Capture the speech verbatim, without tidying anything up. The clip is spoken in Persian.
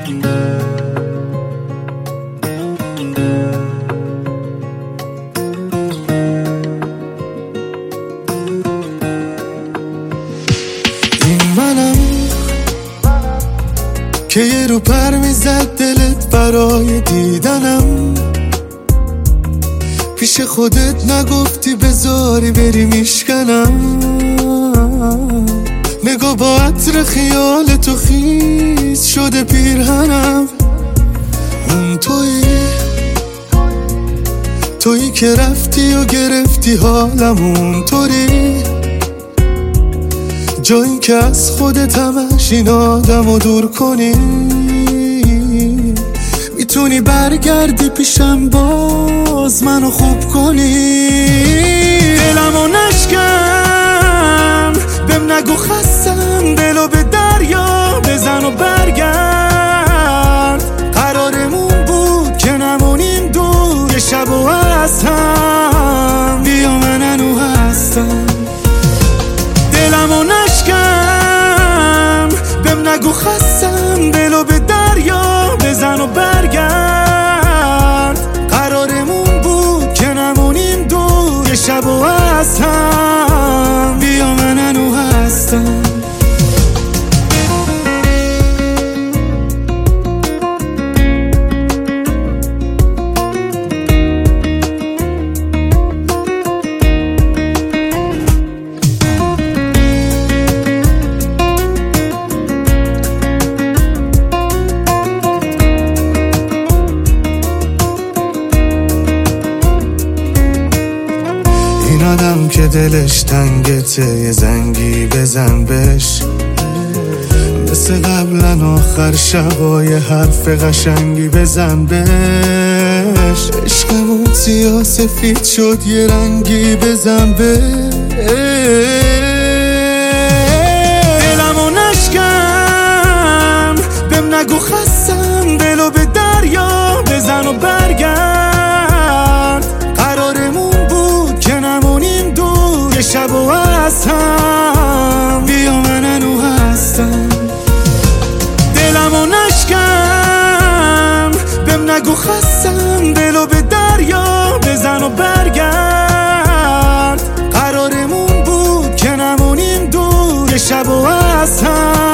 این منم که یه رو پر میزد دلت برای دیدنم، پیش خودت نگفتی بذاری بری میشکنم. نگاه با عطر خیال تو خیس شده پیرهنم. اون تویی تویی که رفتی و گرفتی حالم، اون طوری جایی که از خودت همش این آدم رو دور کنی. میتونی برگردی پیشم باز منو خوب کنی. دلمو نشکن بهم نگو خستم، دلو به دریا بزن و برگرد. قرارمون بود که نمونیم دور، یه شب و از هم بیا من انو هستم. دلمو نشکن بهم نگو خستم، دلو به دریا بزن و برگرد. قرارمون بود که نمونیم دور، یه شب و از هم بیا من انو هستم. این آدم که دلش تنگته یه زنگی بزن بهش، مثل قبلا آخر شبای حرف قشنگی بزن بهش. عشقمون سیاه سفید شد یه رنگی بزن بهش. دلمو نشکن بهم نگو خستم، دلو به دریا بزن و برگرد. قرارمون بود که نمونیم دور، یه شب و از هم بیا من انو هستم. دلمو نشکن بهم نگو خستم، دلو به دریا بزن و برگرد. قرارمون بود که نمونیم دور، یه شب و از هم